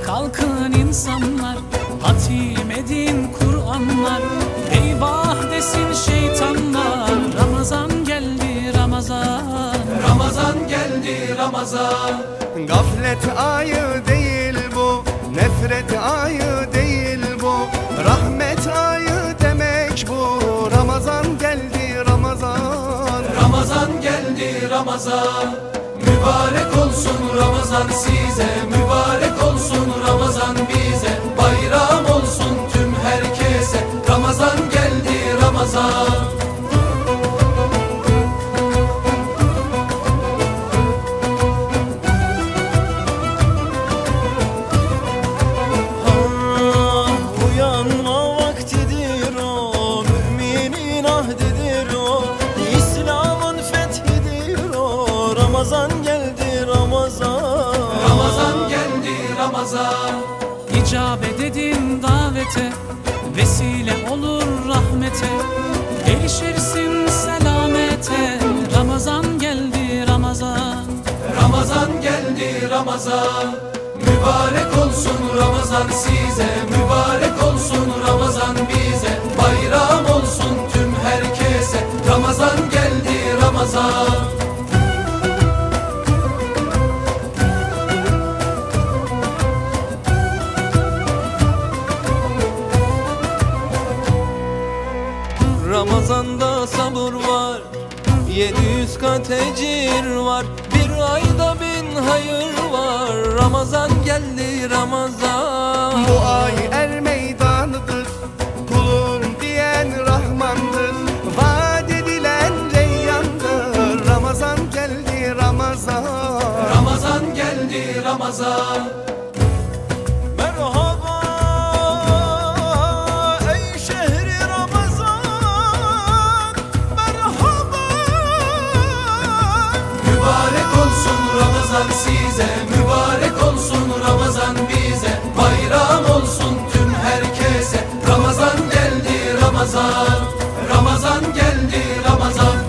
kalkın insanlar, hatim edin Kur'anlar. Eyvah desin şeytanlar, Ramazan geldi Ramazan. Ramazan geldi Ramazan. Gaflet ayı değil bu, nefret ayı değil bu, rahmet ayı demek bu. Ramazan geldi Ramazan. Ramazan geldi Ramazan. Mübarek olsun Ramazan size, mübarek olsun Ramazan bize. Bayram olsun tüm herkese, Ramazan geldi Ramazan. Uyanma vaktidir o, müminin ahdidir o, İslam'ın fethidir o. Ramazan geldi Ramazan. Ramazan geldi Ramazan. İcabet edin davete, vesile olur rahmete. Erişirsin selamete, Ramazan geldi Ramazan. Ramazan geldi Ramazan. Mübarek olsun Ramazan size, mübarek olsun Ramazan bize. Bayram olsun tüm herkese, Ramazan geldi Ramazan. Ramazan'da sabır var, 700 kat ecir var, bir ayda 1000 hayır var. Ramazan geldi Ramazan. Bu ay er meydanıdır, kulum diyen Rahmandır, vaat edilen reyyandır. Ramazan geldi Ramazan. Ramazan geldi Ramazan. Merhaba ey şehri Ramazan, merhaba. Mübarek olsun Ramazan size, mübarek olsun Ramazan bize. Bayram olsun tüm herkese, Ramazan geldi Ramazan. Ramazan geldi Ramazan.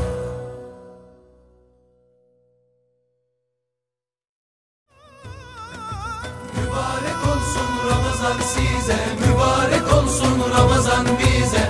Mübarek olsun Ramazan size, mübarek olsun Ramazan bize.